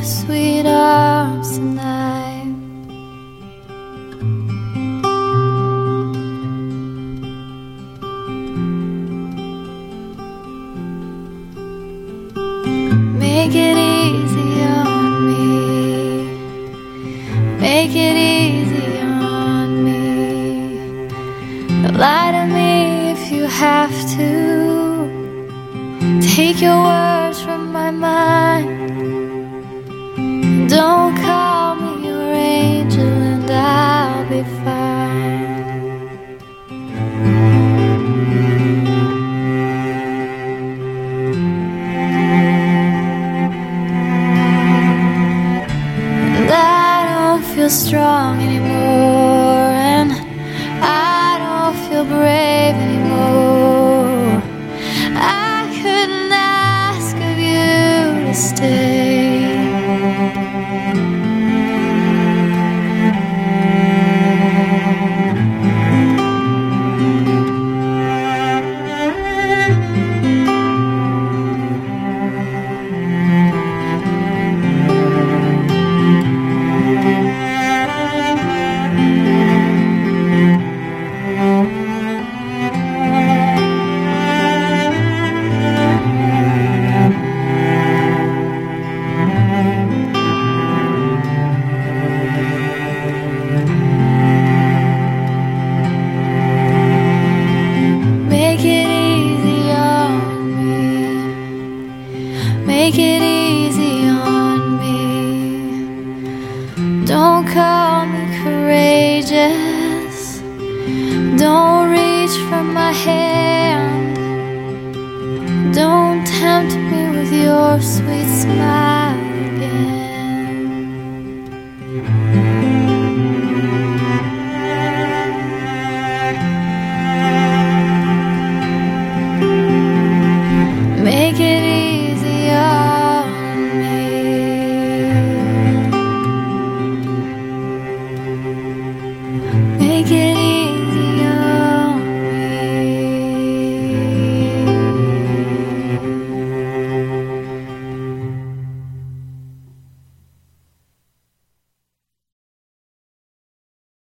sweet arms tonight. Make it easy on me. Make it easy on me. Lie to me if you have to. Take your words from my mind. Don't call me your angel and I'll be fine. And I don't feel strong anymore, and I don't feel brave anymore. I couldn't ask of you to stay. Make it easy on me. Don't call me courageous. Don't reach for my hand. Don't tempt me with your sweet smile.